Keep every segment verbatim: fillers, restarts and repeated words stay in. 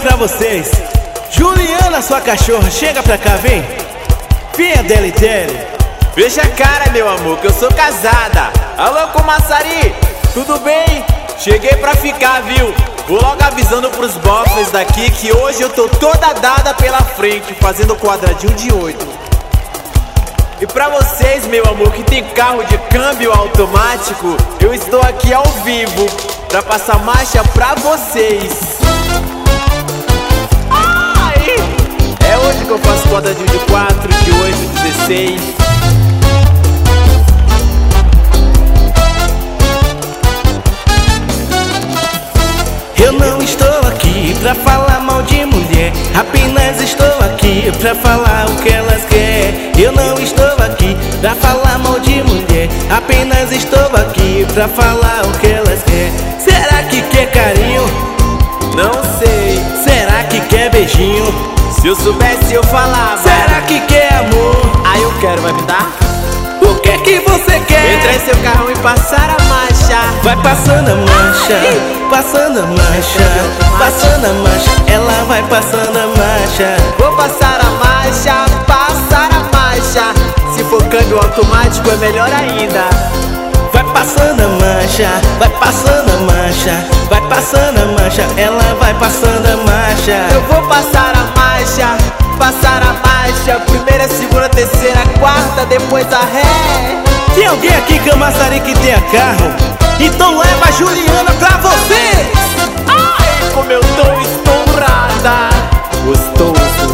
pra vocês. Juliana, sua cachorra, chega pra cá, vem. Vinha dele, dele. Veja a cara, meu amor, que eu sou casada. Alô, Comaçari, tudo bem? Cheguei pra ficar, viu? Vou logo avisando pros bofres daqui que hoje eu tô toda dada pela frente, fazendo quadradinho de oito. E pra vocês, meu amor, que tem carro de câmbio automático, eu estou aqui ao vivo pra passar marcha pra vocês. Ai! É hoje que eu faço quadradinho de quatro, de oito, dezesseis. Eu não estou aqui pra falar mal de mulher, apenas estou aqui pra falar o que elas querem. Eu não estou aqui pra falar mal de mulher, apenas estou aqui pra falar o que elas querem. Será que quer carinho? Não sei. Será que quer beijinho? Se eu soubesse eu falava. Será que quer amor? Aí eu quero, vai me dar? O que que você quer? Entrar em seu carro e passar a marcha. Vai passando a marcha, passando a marcha, passando a marcha, ela vai passando a marcha. Vou passar a marcha, passar a marcha. Se for câmbio automático é melhor ainda. Vai passando a marcha, vai passando a marcha, vai passando a marcha, ela vai passando a marcha. Eu vou passar a marcha, passar a marcha. Primeira, segunda, terceira, quarta, depois a ré. Tem alguém aqui, Camaçari, que tenha carro? Então leva a Juliana pra vocês! Ai, como eu tô estourada. Gostoso.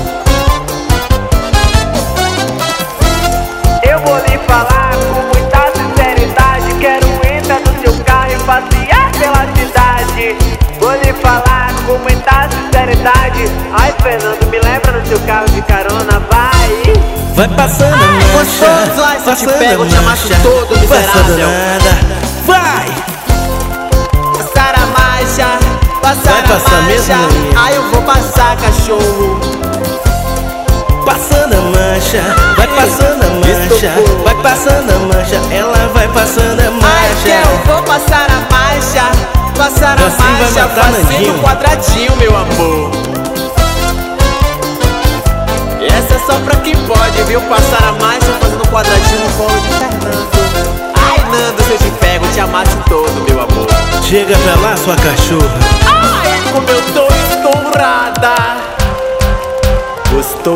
Eu vou lhe falar com muita sinceridade. Quero entrar no seu carro e passear pela cidade. Vou lhe falar com muita sinceridade. Ai, Fernando, me lembra no seu carro de carona, vai. Vai passando a marcha, gostoso, ai, se eu te passando pego, a eu te amasso marcha, todo, miserável. passando nada. Vai! Passar a marcha, passar Vai a passar marcha. mesmo, menina? Ai, eu vou passar, cachorro. Passando a marcha, vai passando a marcha, Estopou. vai passando a marcha, ela vai passando a Ai, marcha. que eu vou passar a marcha, passar a Assim vai marcha, matar fazendo Nandinho. quadradinho, meu amor. E essa é só pra quem pode, viu? Passar a marcha, fazendo quadradinho no colo de Fernando. Ai, Nando, se eu te pego, te amasso todo, meu amor. Chega pra lá, sua cachorra. Ai, como eu tô estourada. Gostou?